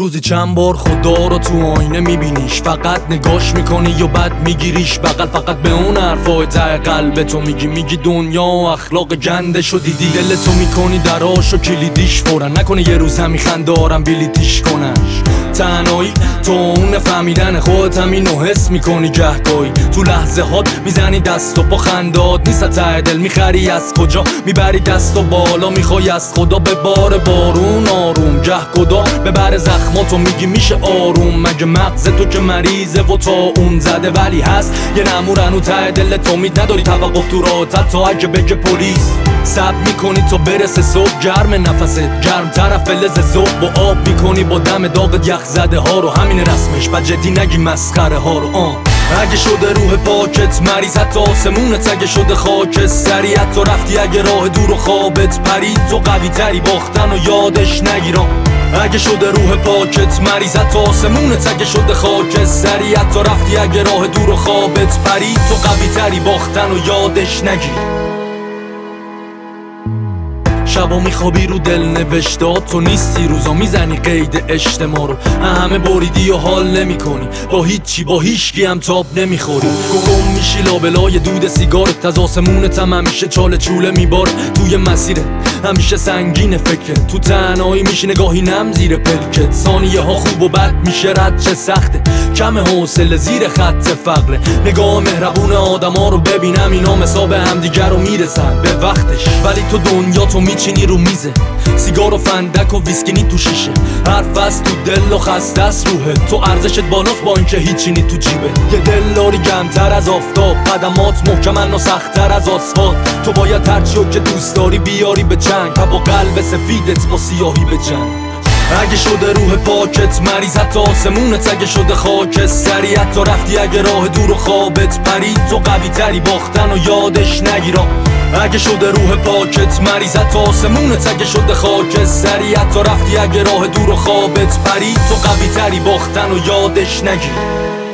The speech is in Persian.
روزی چند بار خدا رو تو آینه میبینیش، فقط نگاش میکنی یا بد میگیریش بغل، فقط به اون حرفای ته قلب تو میگی دنیا و اخلاق گندشو دیدی، دلتو میکنی دراشو کلیدیش فورن، نکنه یه روز همی خندارم بلیتیش کنش. تنهایی تو اون فهمیدن خودت همینو حس میکنی، گهگاهی تو لحظه هات میزنی دست و پا، خندات نیست ته دل میخری از کجا، میبری دست و بالا میخوای از خدا به بار بارون آروم، گه خدا ببر زخماتو میگی میشه آروم، مگه مغز تو که مریضه و تا اون زده، ولی هست یه نمورن و ته دلت امید نداری توقف تو راحتت تا اگه بگه پلیس، سب میکنی تا برسه صبح، گرم نفست گرم طرف فلز صبح، با آب میکنی با دم داغت یخ زده ها رو، همین رسمش و جدی نگی مسخره ها رو. اگه شده روح پاکت مریض حتی آسمونت، اگه شده خاک سریعت تو رفتی، اگه راه دور و خوابت پرید تو قوی تری باختن و یادش نگیرم. اگه شده روح پاکت مریض حتی آسمونت، اگه شده خاک سریعت تو رفتی، اگه راه دور و خوابت پرید تو قوی تری باختن و یادش نگیرم. شبا میخوابی رو دل نوشتات تو نیستی، روزا میزنی قید اجتماع رو، همه بریدی و حال نمی کنی، با هیچی با هیچکی هم تاب نمیخوری، گم میشی لابلای دود سیگارت، از آسمونت هم همیشه چاله چوله میباره، توی مسیرت همیشه سنگین فکرت، تو تنهایی میشی نگاهی نم زیر پلکت، ثانیه ها خوب و بد میشه رد چه سخته، کم حوصله زیر خط فقره، نگاه مهربون آدما رو ببینم اینا مثاب همدیگر رو میرسن به وقتش، ولی تو دنیا تو میچینی رو میزه، سیگار و فندک و ویسکینی تو شیشه، حرف از تو دل و خسته از روحه، تو ارزشت بالاست با اینکه هیچی نی تو جیبه، یه دلاری گرمتر از آفتاب، قدمات محکمن و سخت‌تر از آسفالت، تو باید هرچیو که دوست داری بیاری به چنگ، با قلب سفیدت با سیاهی به جنگ. اگه شده روح پاکت مریض حتی آسمونت، اگه شده خاک سریعت تو رفتی، اگه راه دور و خوابت پرید تو قوی تری باختن و یادش نگیرم. اگه شده روح پاکت مریض حتی آسمونت، اگه شده خاک سریعت تو رفتی، اگه راه دور و خوابت پرید تو قوی تری باختن و یادش نگیرم.